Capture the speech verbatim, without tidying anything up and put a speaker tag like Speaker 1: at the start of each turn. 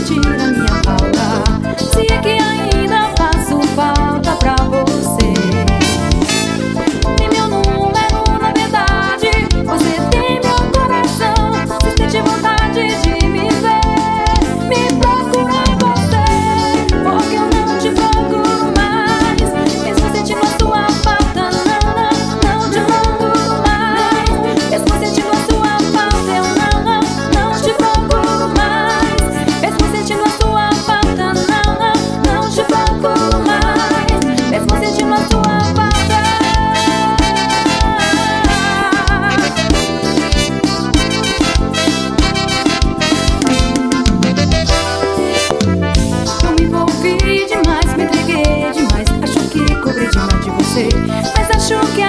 Speaker 1: sentir a minha falta. Se é que ainda faço falta pra você. Tem meu número, na verdade. Você tem meu coração. Se sente vontade de me ver, me procura você, porque eu não te procuro mais. Mesmo sentindo a sua falta, não, não, não te procuro mais. Mesmo sentindo a sua falta, eu não, não, não te procuro mais. Mesmo sentindo a sua falta, não, não, não te procuro mais. Mesmo sentindo a sua falta. Eu me envolvi demais, me entreguei demais. Acho que cobrei demais de você, mas acho que